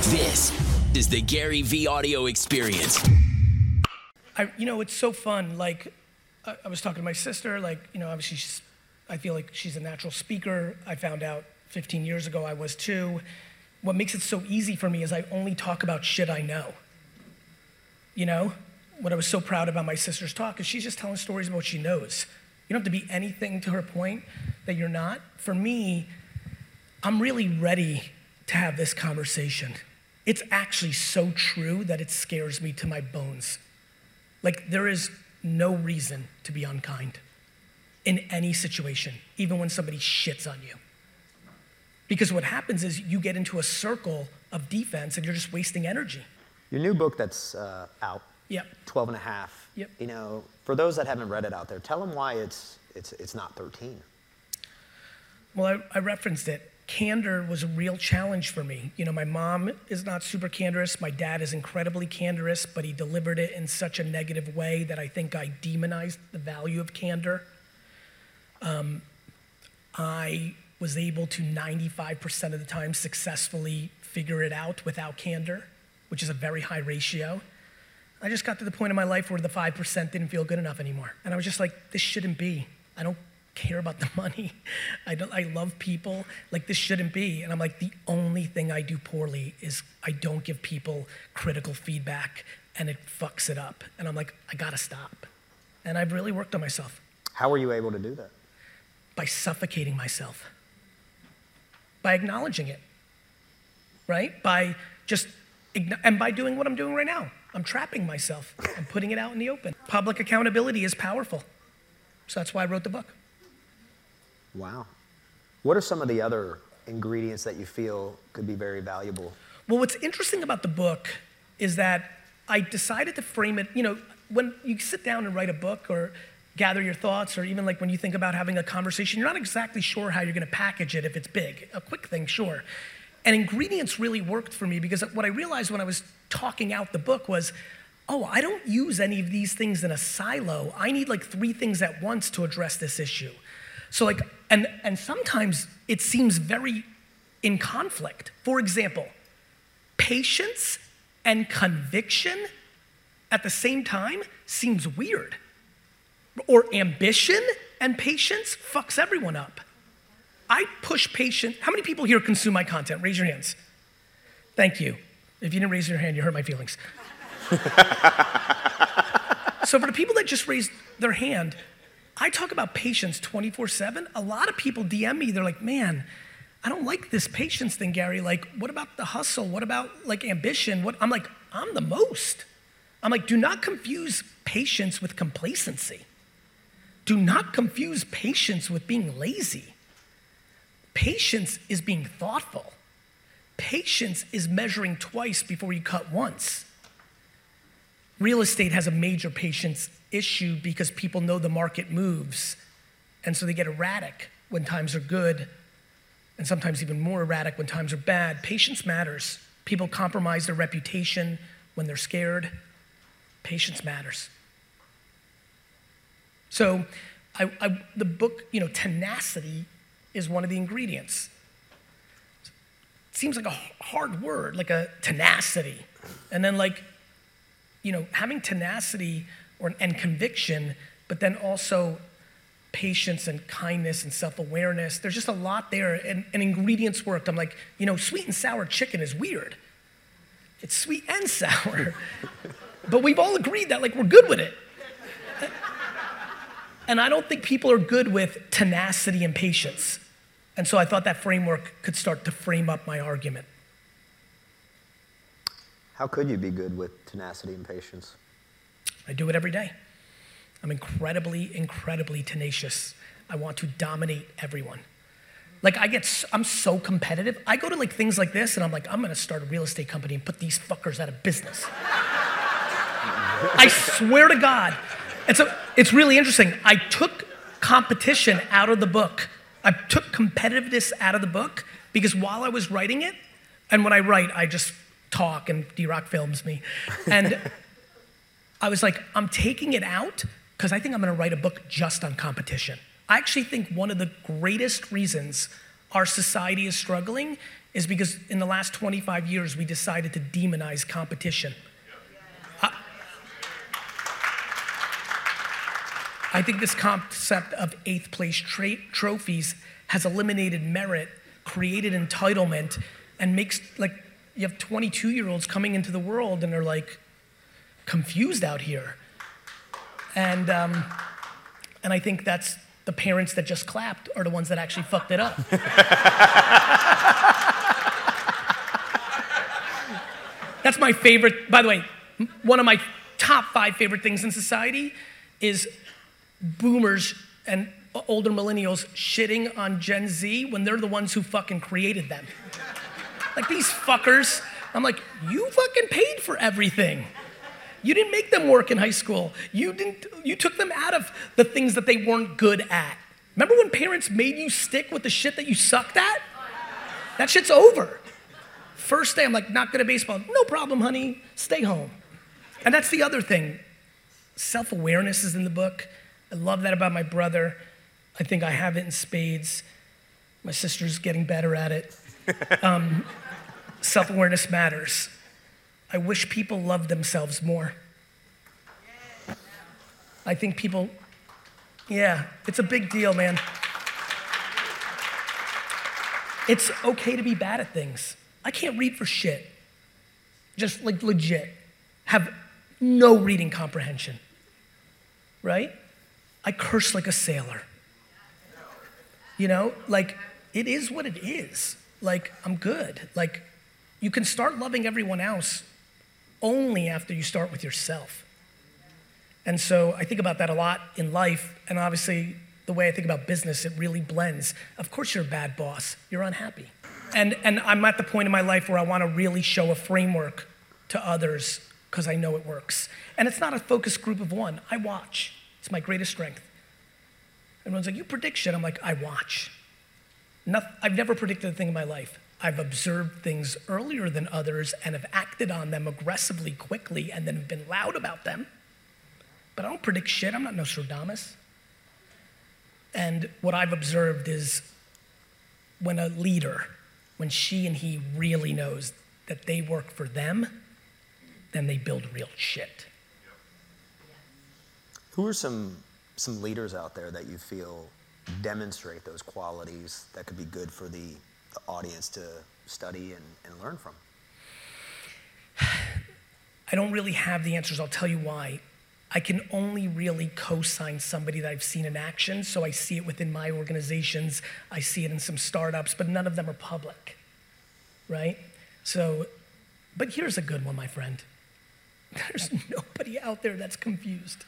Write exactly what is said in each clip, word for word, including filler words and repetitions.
This is the Gary V audio experience. I, you know, it's so fun. Like, I, I was talking to my sister, like, you know, obviously she's, I feel like she's a natural speaker. I found out fifteen years ago I was too. What makes it so easy for me is I only talk about shit I know. You know? What I was so proud about my sister's talk is she's just telling stories about what she knows. You don't have to be anything to her point that you're not. For me, I'm really ready to have this conversation. It's actually so true that it scares me to my bones. Like, there is no reason to be unkind in any situation, even when somebody shits on you. Because what happens is you get into a circle of defense and you're just wasting energy. Your new book that's uh, out, Yep. twelve and a half, Yep. you know, for those that haven't read it out there, tell them why it's, it's, it's not thirteen. Well, I, I referenced it. Candor was a real challenge for me. You know, my mom is not super candorous. My dad is incredibly candorous, but he delivered it in such a negative way that I think I demonized the value of candor. Um, I was able to ninety-five percent of the time successfully figure it out without candor, which is a very high ratio. I just got to the point in my life where the five percent didn't feel good enough anymore. And I was just like, this shouldn't be. I don't care about the money. I don't, I love people. Like, this shouldn't be. And I'm like, the only thing I do poorly is I don't give people critical feedback, and it fucks it up. And I'm like, I gotta stop. And I've really worked on myself. How were you able to do that? By suffocating myself. By acknowledging it, right? By just, and by doing what I'm doing right now. I'm trapping myself. I'm putting it out in the open. Public accountability is powerful. So that's why I wrote the book. Wow. What are some of the other ingredients that you feel could be very valuable? Well, what's interesting about the book is that I decided to frame it, you know, when you sit down and write a book or gather your thoughts, or even like when you think about having a conversation, you're not exactly sure how you're gonna package it if it's big. A quick thing, sure. And ingredients really worked for me, because what I realized when I was talking out the book was, oh, I don't use any of these things in a silo. I need like three things at once to address this issue. So like, and, and sometimes it seems very in conflict. For example, patience and conviction at the same time seems weird. Or ambition and patience fucks everyone up. I push patience. How many people here consume my content? Raise your hands. Thank you. If you didn't raise your hand, you hurt my feelings. So for the people that just raised their hand, I talk about patience twenty-four seven. A lot of people D M me, they're like, man, I don't like this patience thing, Gary. Like, what about the hustle? What about like ambition? What? I'm like, I'm the most. I'm like, do not confuse patience with complacency. Do not confuse patience with being lazy. Patience is being thoughtful. Patience is measuring twice before you cut once. Real estate has a major patience issue because people know the market moves, and so they get erratic when times are good, and sometimes even more erratic when times are bad. Patience matters. People compromise their reputation when they're scared. Patience matters. So I, I, the book, you know, tenacity is one of the ingredients. It seems like a hard word, like a tenacity. And then like, you know, having tenacity or, and conviction, but then also patience and kindness and self-awareness. There's just a lot there, and, and ingredients worked. I'm like, you know, sweet and sour chicken is weird. It's sweet and sour. But we've all agreed that like we're good with it. And I don't think people are good with tenacity and patience. And so I thought that framework could start to frame up my argument. How could you be good with tenacity and patience? I do it every day. I'm incredibly, incredibly tenacious. I want to dominate everyone. Like I get, I'm so competitive. I go to like things like this and I'm like, I'm gonna start a real estate company and put these fuckers out of business. I swear to God. And so it's really interesting. I took competition out of the book. I took competitiveness out of the book because while I was writing it, and when I write, I just talk and D-Rock films me. And I was like, I'm taking it out because I think I'm gonna write a book just on competition. I actually think one of the greatest reasons our society is struggling is because in the last twenty-five years, we decided to demonize competition. I, I think this concept of eighth place tra- trophies has eliminated merit, created entitlement, and makes, like, you have twenty-two year olds coming into the world and they're like confused out here. And, um, and I think that's the parents that just clapped are the ones that actually fucked it up. That's my favorite, by the way, one of my top five favorite things in society is boomers and older millennials shitting on Gen Z when they're the ones who fucking created them. Like, these fuckers, I'm like, you fucking paid for everything. You didn't make them work in high school. You didn't. You took them out of the things that they weren't good at. Remember when parents made you stick with the shit that you sucked at? That shit's over. First day, I'm like, not good at baseball. No problem, honey. Stay home. And that's the other thing. Self-awareness is in the book. I love that about my brother. I think I have it in spades. My sister's getting better at it. Um, self-awareness matters. I wish people loved themselves more. I think people, yeah, it's a big deal, man. It's okay to be bad at things. I can't read for shit. Just like legit. Have no reading comprehension, right? I curse like a sailor. You know, like, it is what it is. Like, I'm good. Like, you can start loving everyone else only after you start with yourself. And so I think about that a lot in life, and obviously the way I think about business, it really blends. Of course you're a bad boss, you're unhappy. And, and I'm at the point in my life where I wanna really show a framework to others because I know it works. And it's not a focused group of one, I watch. It's my greatest strength. Everyone's like, you predict shit. I'm like, I watch. Nothing, I've never predicted a thing in my life. I've observed things earlier than others and have acted on them aggressively, quickly, and then been loud about them. But I don't predict shit. I'm not Nostradamus. And what I've observed is when a leader, when she and he really knows that they work for them, then they build real shit. Who are some some leaders out there that you feel demonstrate those qualities that could be good for the, the audience to study and, and learn from? I don't really have the answers. I'll tell you why. I can only really co-sign somebody that I've seen in action, so I see it within my organizations, I see it in some startups, but none of them are public, right? So, but here's a good one, my friend. There's nobody out there that's confused.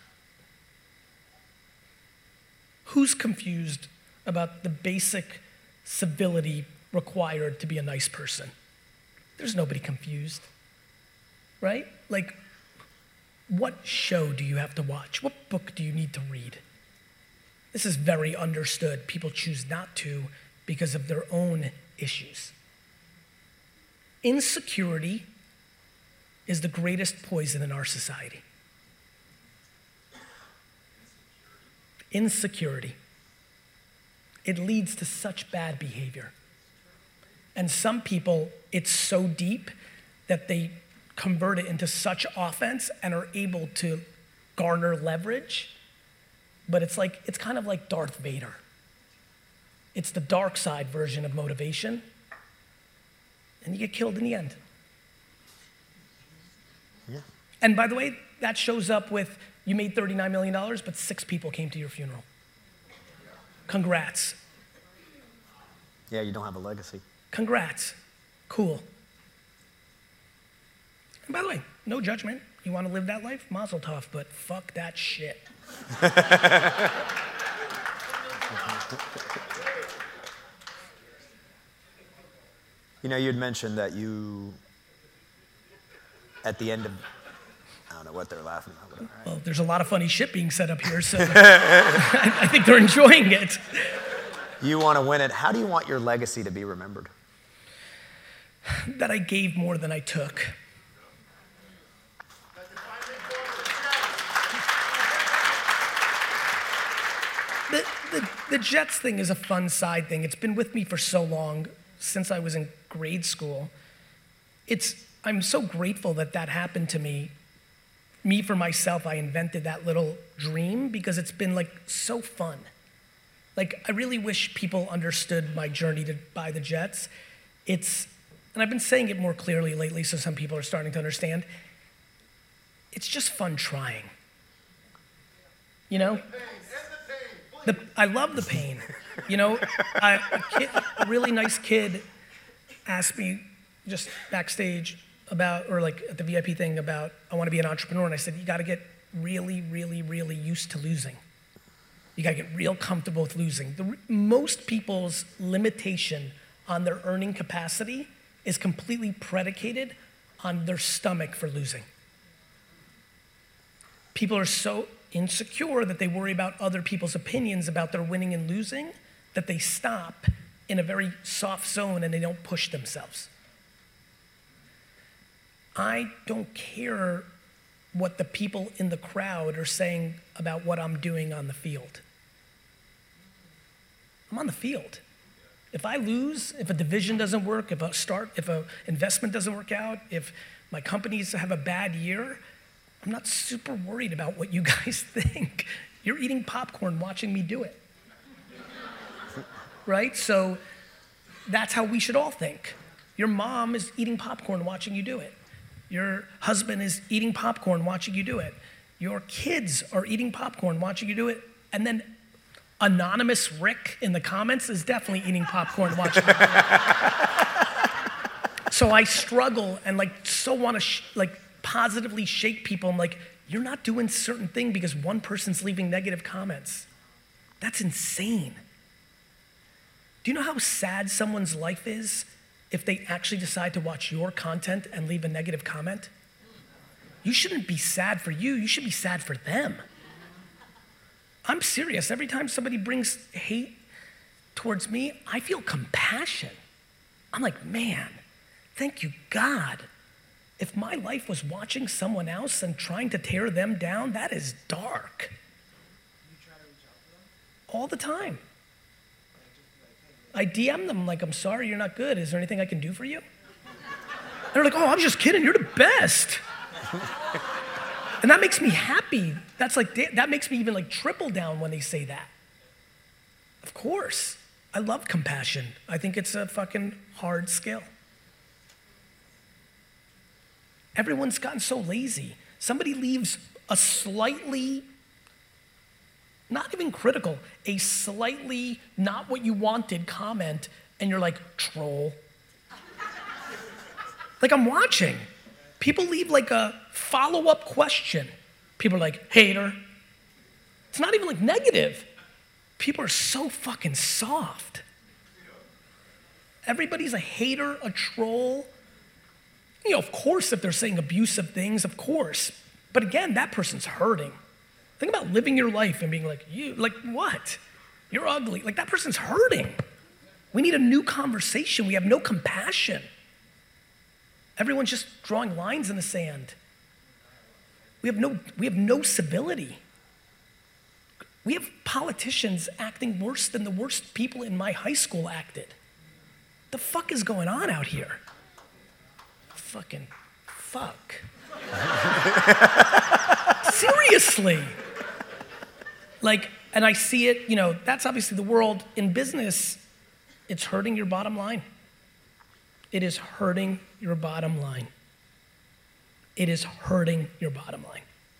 Who's confused about the basic civility required to be a nice person? There's nobody confused, right? Like, what show do you have to watch? What book do you need to read? This is very understood. People choose not to because of their own issues. Insecurity is the greatest poison in our society. Insecurity. It leads to such bad behavior. And some people, it's so deep that they convert it into such offense and are able to garner leverage. But it's like, it's kind of like Darth Vader. It's the dark side version of motivation. And you get killed in the end. Yeah. And by the way, that shows up with, you made thirty-nine million dollars, but six people came to your funeral. Congrats. Yeah, you don't have a legacy. Congrats. Cool. And by the way, no judgment. You want to live that life? Mazel tov, but fuck that shit. You know, you'd mentioned that you, at the end of, I don't know what they're laughing at. Whatever, right? Well, there's a lot of funny shit being said up here, so I, I think they're enjoying it. You want to win it. How do you want your legacy to be remembered? That I gave more than I took. The, the, the Jets thing is a fun side thing. It's been with me for so long, since I was in grade school. It's, I'm so grateful that that happened to me. Me, for myself, I invented that little dream because it's been like so fun. Like, I really wish people understood my journey to buy the jets. It's, and I've been saying it more clearly lately, so some people are starting to understand. It's just fun trying. You know? The, I love the pain. You know, I, a, kid, a really nice kid asked me just backstage about, or like at the V I P thing about, I want to be an entrepreneur. And I said, you got to get really, really, really used to losing. You got to get real comfortable with losing. The, most people's limitation on their earning capacity is completely predicated on their stomach for losing. People are so insecure that they worry about other people's opinions about their winning and losing that they stop in a very soft zone and they don't push themselves. I don't care what the people in the crowd are saying about what I'm doing on the field. I'm on the field. If I lose, if a division doesn't work, if a start, if an investment doesn't work out, if my companies have a bad year, I'm not super worried about what you guys think. You're eating popcorn watching me do it. Right? So that's how we should all think. Your mom is eating popcorn watching you do it. Your husband is eating popcorn watching you do it. Your kids are eating popcorn watching you do it. And then Anonymous Rick in the comments is definitely eating popcorn watching you do it. So I struggle and like so want to sh- like positively shake people. I'm like, you're not doing certain thing because one person's leaving negative comments. That's insane. Do you know how sad someone's life is if they actually decide to watch your content and leave a negative comment? You shouldn't be sad for you, you should be sad for them. I'm serious. Every time somebody brings hate towards me, I feel compassion. I'm like, man, thank you, God. If my life was watching someone else and trying to tear them down, that is dark. You try to reach out to them? All the time. Like, just be like, hey, I D M them like, I'm sorry, you're not good. Is there anything I can do for you? They're like, oh, I'm just kidding. You're the best. And that makes me happy. That's like, that makes me even like triple down when they say that. Of course. I love compassion. I think it's a fucking hard skill. Everyone's gotten so lazy. Somebody leaves a slightly, not even critical, a slightly not what you wanted comment, and you're like, troll. Like, I'm watching. People leave like a follow-up question. People are like, hater. It's not even like negative. People are so fucking soft. Everybody's a hater, a troll. You know, of course, if they're saying abusive things, of course. But again, that person's hurting. Think about living your life and being like, you, like what? You're ugly. Like that person's hurting. We need a new conversation. We have no compassion. Everyone's just drawing lines in the sand. We have no, we have no civility. We have politicians acting worse than the worst people in my high school acted. The fuck is going on out here? Fucking fuck. Seriously. Like, and I see it, you know, that's obviously the world. In business, it's hurting your bottom line. It is hurting your bottom line. It is hurting your bottom line.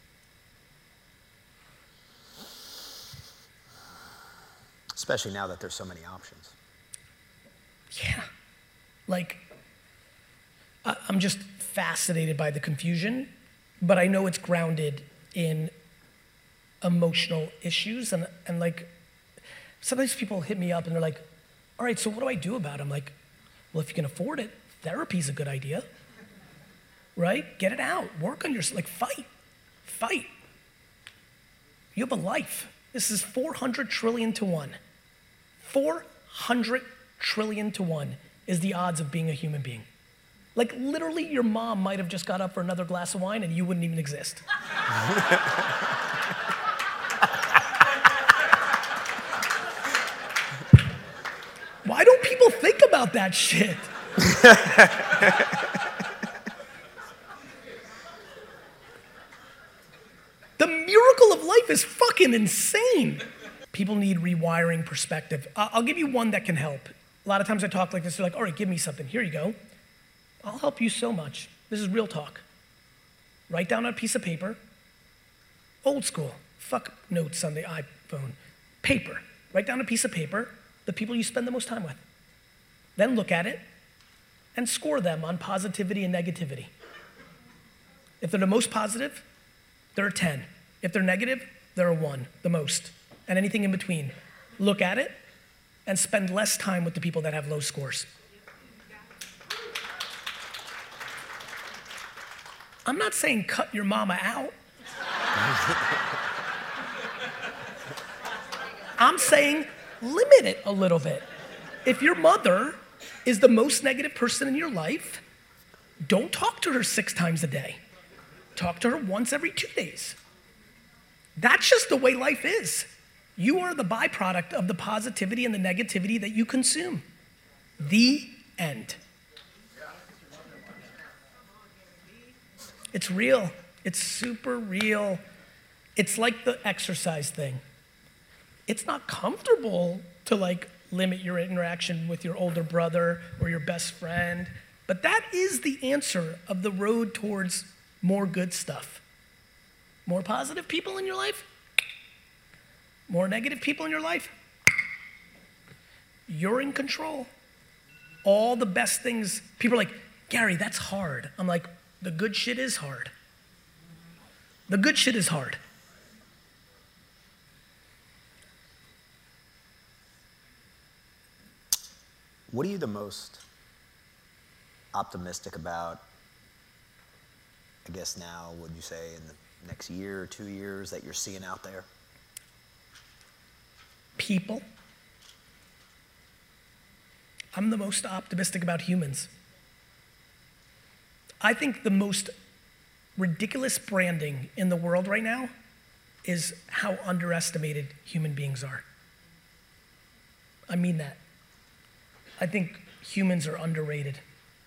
Especially now that there's so many options. Yeah. Like, I- I'm just fascinated by the confusion, but I know it's grounded in emotional issues. And, and like, sometimes people hit me up and they're like, all right, so what do I do about it? I'm like, well, if you can afford it, therapy's a good idea, right? Get it out, work on yourself, like fight, fight. You have a life. This is four hundred trillion to one. four hundred trillion to one is the odds of being a human being. Like literally your mom might have just got up for another glass of wine and you wouldn't even exist. Why don't people think about that shit? The miracle of life is fucking insane. People need rewiring perspective. I- I'll give you one that can help. A lot of times I talk like this, they're like, all right, give me something. Here you go. I'll help you so much. This is real talk. Write down on a piece of paper, old school, fuck notes on the iPhone, paper. Write down a piece of paper, the people you spend the most time with. Then look at it and score them on positivity and negativity. If they're the most positive, they're a ten. If they're negative, they're a one, the most. And anything in between. Look at it and spend less time with the people that have low scores. I'm not saying cut your mama out. I'm saying limit it a little bit. If your mother is the most negative person in your life, don't talk to her six times a day. Talk to her once every two days. That's just the way life is. You are the byproduct of the positivity and the negativity that you consume. The end. It's real. It's super real. It's like the exercise thing. It's not comfortable to like limit your interaction with your older brother or your best friend, but that is the answer of the road towards more good stuff. More positive people in your life, more negative people in your life. You're in control. All the best things, people are like, Gary, that's hard. I'm like, the good shit is hard. The good shit is hard. What are you the most optimistic about, I guess now, would you say, in the next year or two years that you're seeing out there? People. I'm the most optimistic about humans. I think the most ridiculous branding in the world right now is how underestimated human beings are. I mean that. I think humans are underrated.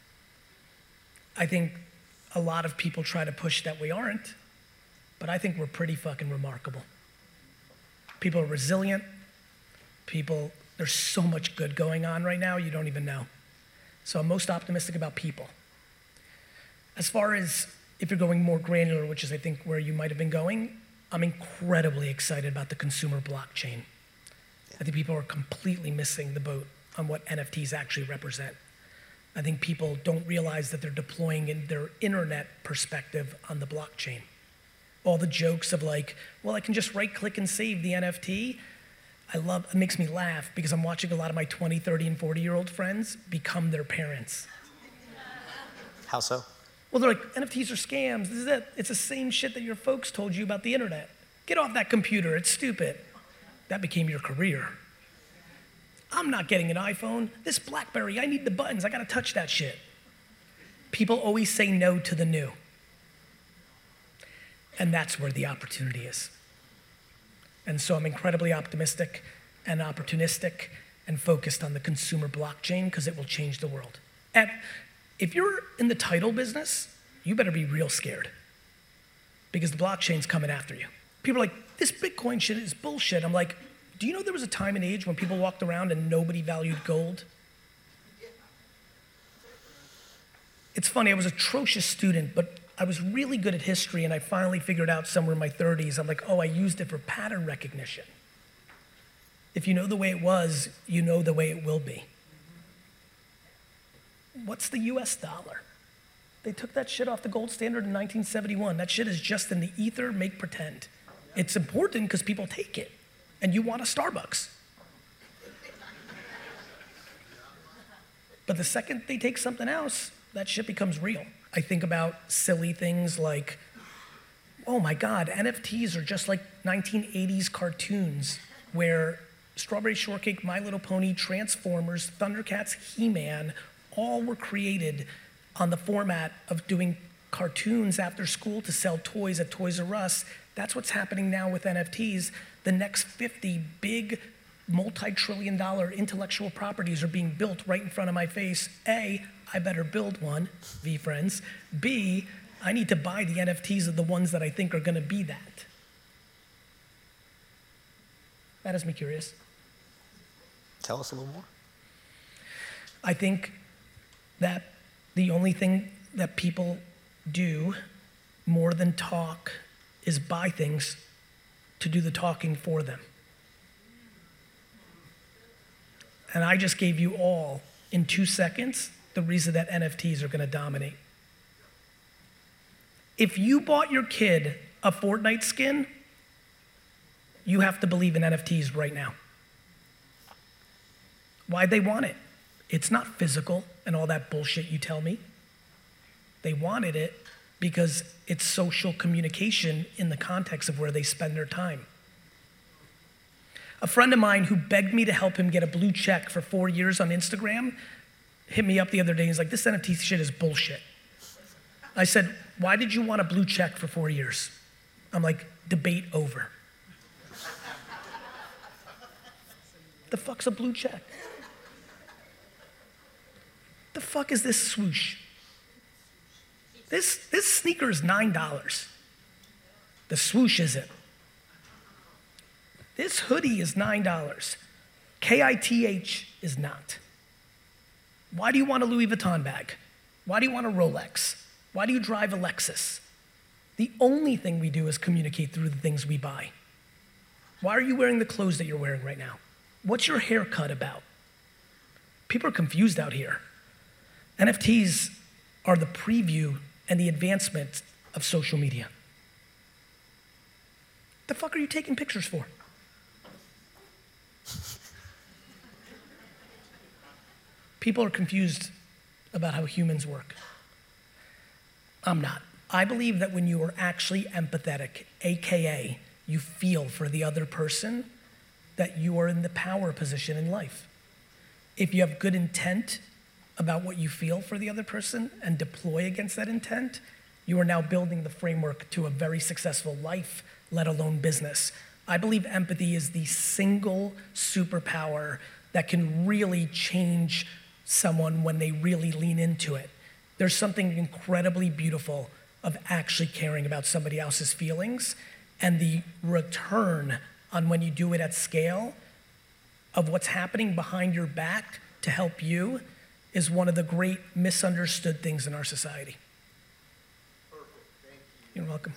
I think a lot of people try to push that we aren't, but I think we're pretty fucking remarkable. People are resilient. People, there's so much good going on right now, you don't even know. So I'm most optimistic about people. As far as if you're going more granular, which is I think where you might have been going, I'm incredibly excited about the consumer blockchain. I think people are completely missing the boat on what N F Ts actually represent. I think people don't realize that they're deploying in their internet perspective on the blockchain. All the jokes of like, well, I can just right click and save the N F T. I love, it makes me laugh because I'm watching a lot of my twenty, thirty, and forty year old friends become their parents. How so? Well, they're like, N F Ts are scams, this is it. It's the same shit that your folks told you about the internet. Get off that computer, it's stupid. That became your career. I'm not getting an iPhone. This BlackBerry, I need the buttons, I gotta touch that shit. People always say no to the new. And that's where the opportunity is. And so I'm incredibly optimistic and opportunistic and focused on the consumer blockchain because it will change the world. And if you're in the title business, you better be real scared because the blockchain's coming after you. People are like, this Bitcoin shit is bullshit. I'm like, do you know there was a time and age when people walked around and nobody valued gold? It's funny, I was an atrocious student, but I was really good at history and I finally figured out somewhere in my thirties, I'm like, oh, I used it for pattern recognition. If you know the way it was, you know the way it will be. What's the U S dollar? They took that shit off the gold standard in nineteen seventy-one. That shit is just in the ether, make pretend. It's important because people take it, and you want a Starbucks. But the second they take something else, that shit becomes real. I think about silly things like, oh my God, N F Ts are just like nineteen eighties cartoons where Strawberry Shortcake, My Little Pony, Transformers, Thundercats, He-Man, all were created on the format of doing cartoons after school to sell toys at Toys R Us. That's what's happening now with N F Ts. The next fifty big multi-trillion dollar intellectual properties are being built right in front of my face. A, I better build one, VeeFriends. B, I need to buy the N F Ts of the ones that I think are gonna be that. That has me curious. Tell us a little more. I think that the only thing that people do more than talk is buy things to do the talking for them. And I just gave you all, in two seconds, the reason that N F Ts are gonna dominate. If you bought your kid a Fortnite skin, you have to believe in N F Ts right now. Why'd they want it? It's not physical and all that bullshit you tell me. They wanted it because it's social communication in the context of where they spend their time. A friend of mine who begged me to help him get a blue check for four years on Instagram hit me up the other day and he's like, this N F T shit is bullshit. I said, why did you want a blue check for four years? I'm like, debate over. The fuck's a blue check? The fuck is this swoosh? This, this sneaker is nine dollars. The swoosh isn't. This hoodie is nine dollars. K I T H is not. Why do you want a Louis Vuitton bag? Why do you want a Rolex? Why do you drive a Lexus? The only thing we do is communicate through the things we buy. Why are you wearing the clothes that you're wearing right now? What's your haircut about? People are confused out here. N F Ts are the preview and the advancement of social media. The fuck are you taking pictures for? People are confused about how humans work. I'm not. I believe that when you are actually empathetic, A K A you feel for the other person, that you are in the power position in life. If you have good intent about what you feel for the other person and deploy against that intent, you are now building the framework to a very successful life, let alone business. I believe empathy is the single superpower that can really change someone when they really lean into it. There's something incredibly beautiful of actually caring about somebody else's feelings, and the return on when you do it at scale of what's happening behind your back to help you is one of the great misunderstood things in our society. Perfect. Thank you. You're welcome.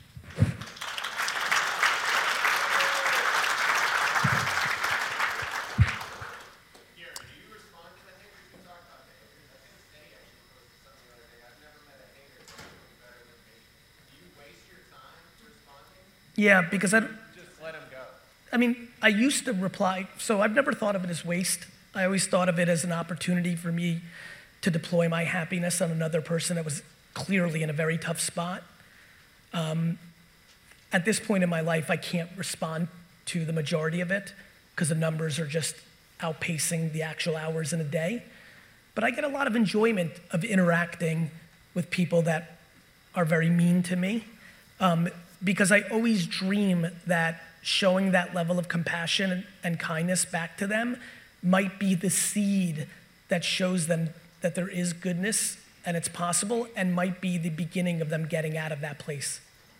Gary, do you respond to the haters? You talk about the haters. I think Danny actually posted something the other day. I've never met a hater that was better than me. Do you waste your time responding? Yeah, because I, Just let him go. I mean, I used to reply, so I've never thought of it as waste. I always thought of it as an opportunity for me to deploy my happiness on another person that was clearly in a very tough spot. Um, at this point in my life, I can't respond to the majority of it because the numbers are just outpacing the actual hours in a day. But I get a lot of enjoyment of interacting with people that are very mean to me um, because I always dream that showing that level of compassion and kindness back to them might be the seed that shows them that there is goodness and it's possible, and might be the beginning of them getting out of that place.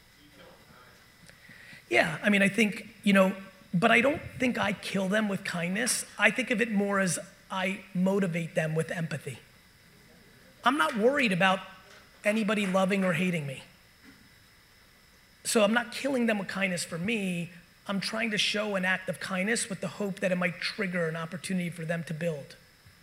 Yeah, I mean, I think, you know, but I don't think I kill them with kindness. I think of it more as I motivate them with empathy. I'm not worried about anybody loving or hating me. So I'm not killing them with kindness for me. I'm trying to show an act of kindness with the hope that it might trigger an opportunity for them to build.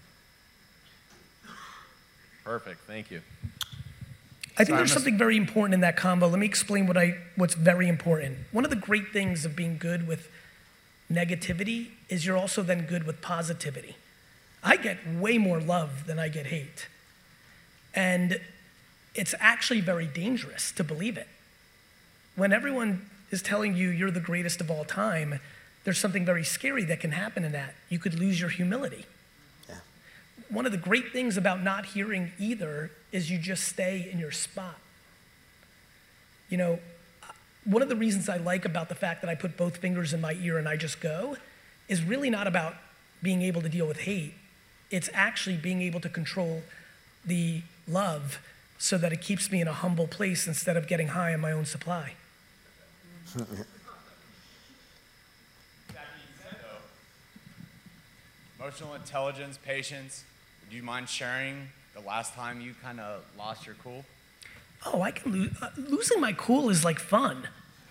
Perfect, thank you. I think there's Simon. something very important in that combo. Let me explain what I, what's very important. One of the great things of being good with negativity is you're also then good with positivity. I get way more love than I get hate. And it's actually very dangerous to believe it. When everyone is telling you you're the greatest of all time, there's something very scary that can happen in that. You could lose your humility. Yeah. One of the great things about not hearing either is you just stay in your spot. You know, one of the reasons I like about the fact that I put both fingers in my ear and I just go is really not about being able to deal with hate. It's actually being able to control the love so that it keeps me in a humble place instead of getting high on my own supply. Emotional intelligence, patience. Do you mind sharing the last time you kind of lost your cool? Oh, I can lose. Uh, losing my cool is like fun.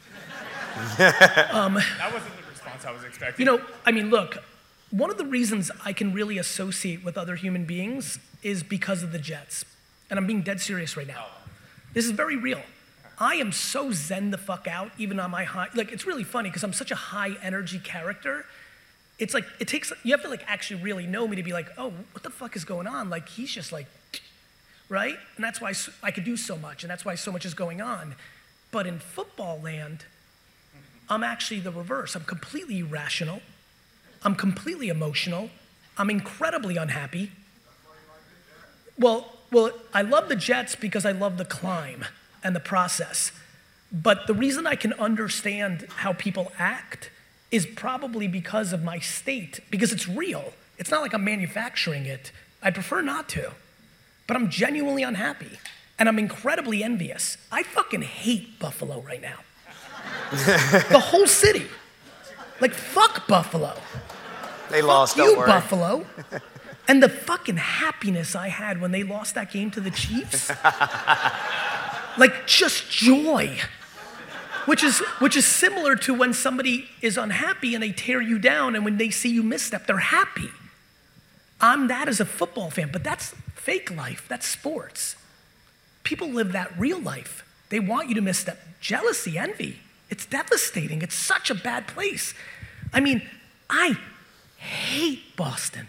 um, that wasn't the response I was expecting. You know, I mean, look, one of the reasons I can really associate with other human beings is because of the Jets. And I'm being dead serious right now. This is very real. I am so zen the fuck out, even on my high. Like, it's really funny because I'm such a high energy character. It's like, it takes, you have to like actually really know me to be like, oh, what the fuck is going on? Like, he's just like, right? And that's why I could do so much, and that's why so much is going on. But in football land, I'm actually the reverse. I'm completely irrational. I'm completely emotional. I'm incredibly unhappy. Well, well, I love the Jets because I love the climb and the process. But the reason I can understand how people act is probably because of my state, because it's real. It's not like I'm manufacturing it. I prefer not to. But I'm genuinely unhappy, and I'm incredibly envious. I fucking hate Buffalo right now. The whole city. Like, fuck Buffalo. They fuck lost, you, don't worry. Buffalo. And the fucking happiness I had when they lost that game to the Chiefs. Like, just joy. Which is, which is similar to when somebody is unhappy and they tear you down, and when they see you misstep, they're happy. I'm that as a football fan, but that's fake life. That's sports. People live that real life. They want you to misstep. Jealousy, envy. It's devastating. It's such a bad place. I mean, I hate Boston.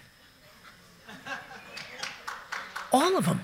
All of them.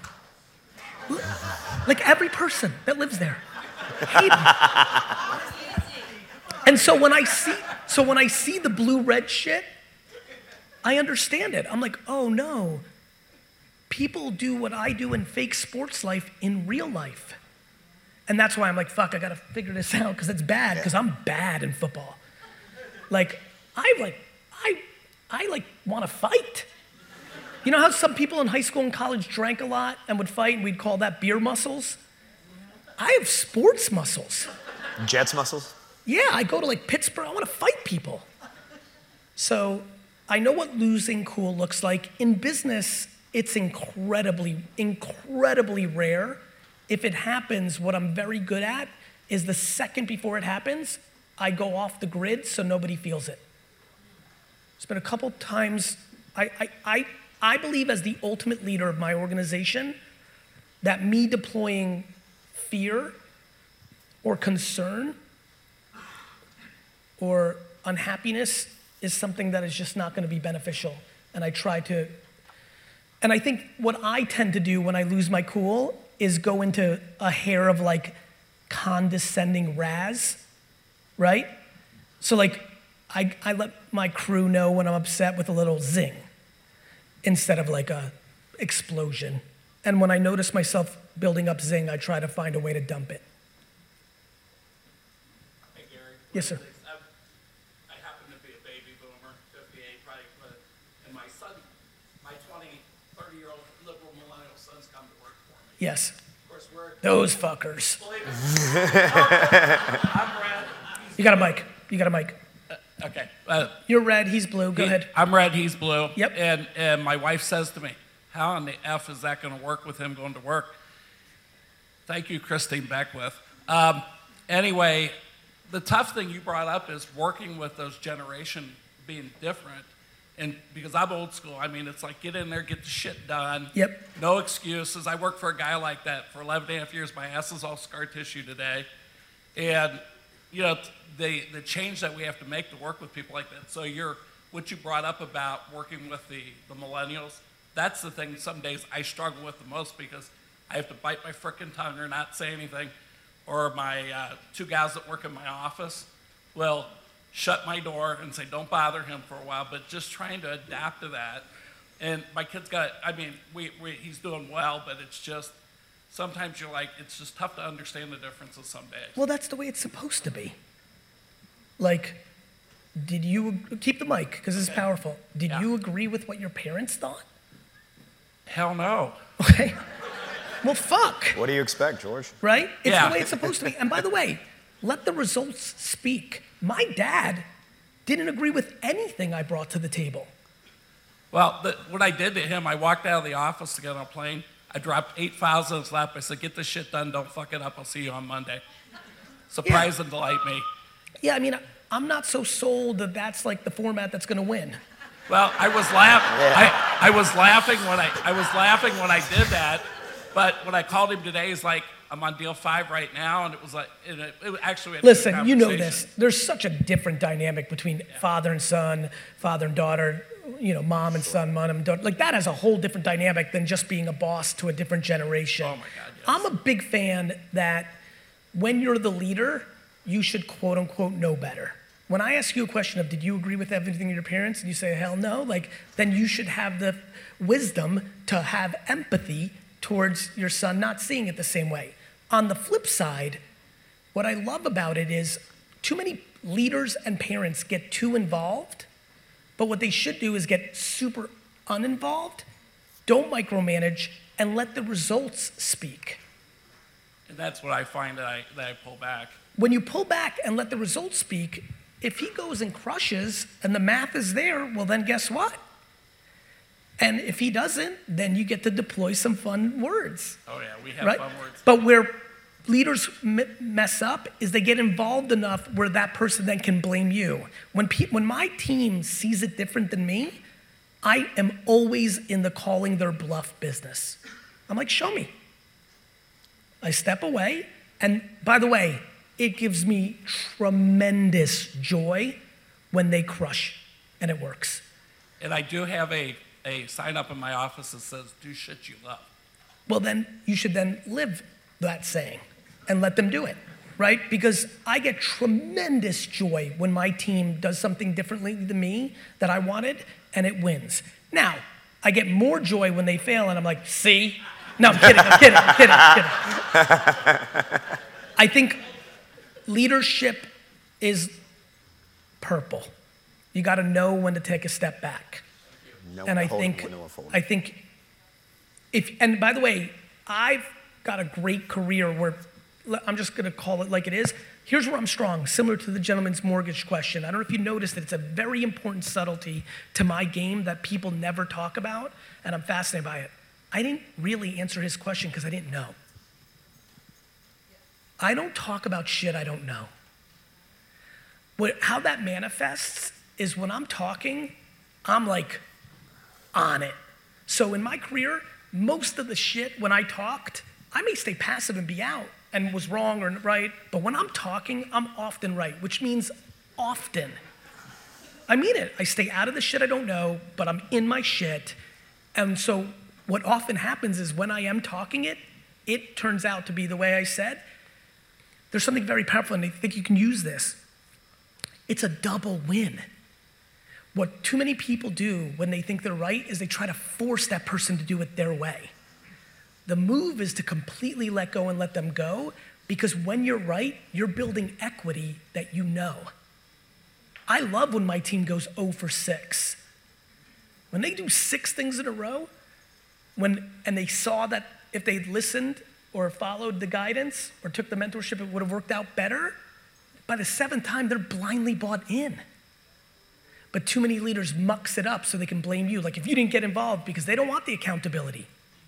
Like every person that lives there. Hate them. And so when I see, so when I see the blue-red shit, I understand it. I'm like, oh no. People do what I do in fake sports life in real life. And that's why I'm like, fuck, I gotta figure this out, because it's bad, because I'm bad in football. Like, I like, I, I like wanna fight. You know how some people in high school and college drank a lot and would fight, and we'd call that beer muscles? I have sports muscles. Jets muscles? Yeah, I go to like Pittsburgh, I wanna fight people. So I know what losing cool looks like. In business, it's incredibly, incredibly rare. If it happens, what I'm very good at is the second before it happens, I go off the grid so nobody feels it. It's been a couple times, I, I, I, I believe as the ultimate leader of my organization, that me deploying fear or concern or unhappiness is something that is just not gonna be beneficial. And I try to, and I think what I tend to do when I lose my cool is go into a hair of like condescending razz, right? So like, I, I let my crew know when I'm upset with a little zing instead of like a explosion. And when I notice myself building up zing, I try to find a way to dump it. Hey Gary. Yes, sir. I happen to be a baby boomer, fifty-eight, probably, but, and my son, my twenty, thirty-year-old liberal millennial son's come to work for me. Yes. Of course, we're, Those fuckers. believe it. I'm red. He's You got a mic. You got a mic. Okay. Uh, You're red, he's blue. Go he- ahead. I'm red, he's blue. Yep. And, and my wife says to me, how in the F is that going to work with him going to work? Thank you, Christine Beckwith. Um, anyway, the tough thing you brought up is working with those generation being different. And because I'm old school, I mean, it's like get in there, get the shit done. Yep. No excuses. I worked for a guy like that for eleven and a half years. My ass is all scar tissue today. And, you know, the, the change that we have to make to work with people like that. So you're, what you brought up about working with the, the millennials, that's the thing some days I struggle with the most because I have to bite my frickin' tongue or not say anything. Or my uh, two guys that work in my office will shut my door and say, don't bother him for a while, but just trying to adapt to that. And my kid's got, I mean, we, we, he's doing well, but it's just, sometimes you're like, it's just tough to understand the differences some days. Well, that's the way it's supposed to be. Like, Did you, keep the mic, because this is powerful. Did Yeah. you agree with what your parents thought? Hell no. Okay. Well, fuck, What do you expect, George? right? It's Yeah. the way it's supposed to be. And by the way, let the results speak. My dad didn't agree with anything I brought to the table. Well, the, what I did to him, I walked out of the office to get on a plane. I dropped eight files in his lap. I said, get this shit done. Don't fuck it up. I'll see you on Monday. Surprise Yeah. and delight me. Yeah, I mean, I'm not so sold that that's like the format that's gonna win. Well, I was laughing. I, I was laughing when I, I was laughing when I did that. But when I called him today, he's like, I'm on deal five right now. And it was like, it, it was actually, we had a good Listen, you know conversation. this. There's such a different dynamic between father and son, father and daughter, you know, mom and son, mom and daughter. Like that has a whole different dynamic than just being a boss to a different generation. Oh my God, yes. I'm a big fan that when you're the leader, you should quote unquote know better. When I ask you a question of, did you agree with everything of your parents? And you say, hell no, like, then you should have the wisdom to have empathy towards your son not seeing it the same way. On the flip side, what I love about it is too many leaders and parents get too involved, but what they should do is get super uninvolved, don't micromanage, and let the results speak. And that's what I find that I, that I pull back. When you pull back and let the results speak, if he goes and crushes and the math is there, well, then guess what? And if he doesn't, then you get to deploy some fun words, Oh, yeah, we have right? fun words. But where leaders m- mess up is they get involved enough where that person then can blame you. When, pe- when my team sees it different than me, I am always in the calling their bluff business. I'm like, show me. I step away, and by the way, it gives me tremendous joy when they crush and it works. And I do have a, a sign up in my office that says, do shit you love. Well, then you should then live that saying and let them do it, right? Because I get tremendous joy when my team does something differently than me that I wanted and it wins. Now, I get more joy when they fail and I'm like, see? No, I'm kidding, I'm kidding, I'm kidding, I'm kidding. I think leadership is purple. You got to know when to take a step back. No and I hold, think, no forward. I think, if and by the way, I've got a great career where I'm just going to call it like it is. Here's where I'm strong, similar to the gentleman's mortgage question. I don't know if you noticed that it's a very important subtlety to my game that people never talk about, and I'm fascinated by it. I didn't really answer his question because I didn't know. I don't talk about shit I don't know. What, how that manifests is when I'm talking, I'm like on it. So in my career, most of the shit when I talked, I may stay passive and be out and was wrong or right, but when I'm talking, I'm often right, which means often. I mean it. I stay out of the shit I don't know, but I'm in my shit. And so what often happens is when I am talking it, it turns out to be the way I said. There's something very powerful, and I think you can use this. It's a double win. What too many people do when they think they're right is they try to force that person to do it their way. The move is to completely let go and let them go, because when you're right, you're building equity that you know. I love when my team goes zero for six. When they do six things in a row, when and they saw that if they'd listened or followed the guidance or took the mentorship, it would have worked out better. By the seventh time, they're blindly bought in. But too many leaders mucks it up so they can blame you. Like if you didn't get involved because they don't want the accountability.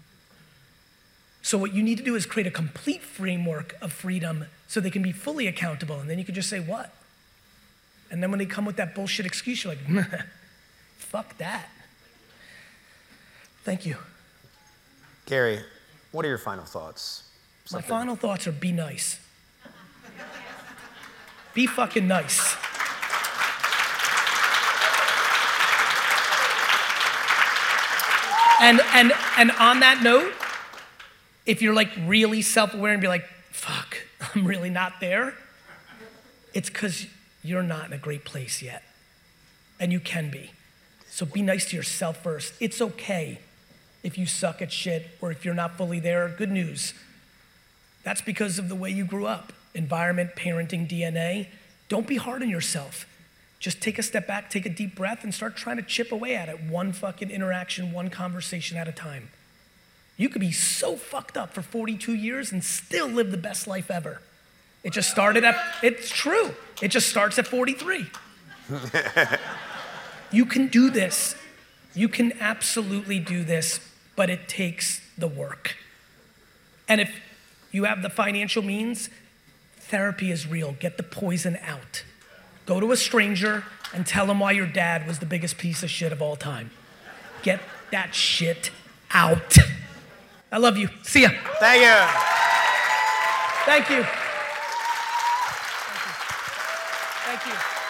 So what you need to do is create a complete framework of freedom so they can be fully accountable. And then you can just say, what? And then when they come with that bullshit excuse, you're like, fuck that. Thank you. Gary, what are your final thoughts? My Something- final thoughts are be nice. Be fucking nice. And, and, and on that note, if you're like really self-aware and be like, fuck, I'm really not there, it's because you're not in a great place yet. And you can be. So be nice to yourself first. It's okay if you suck at shit or if you're not fully there. Good news. That's because of the way you grew up. Environment, parenting, D N A. Don't be hard on yourself. just take a step back, take a deep breath, and start trying to chip away at it, one fucking interaction, one conversation at a time. You could be so fucked up for forty-two years and still live the best life ever. It just started at, it's true. It just starts at forty-three. You can do this. You can absolutely do this, but it takes the work. And if you have the financial means, therapy is real. Get the poison out. Go to a stranger and tell them why your dad was the biggest piece of shit of all time. Get that shit out. I love you. See ya. Thank you. Thank you. Thank you. Thank you.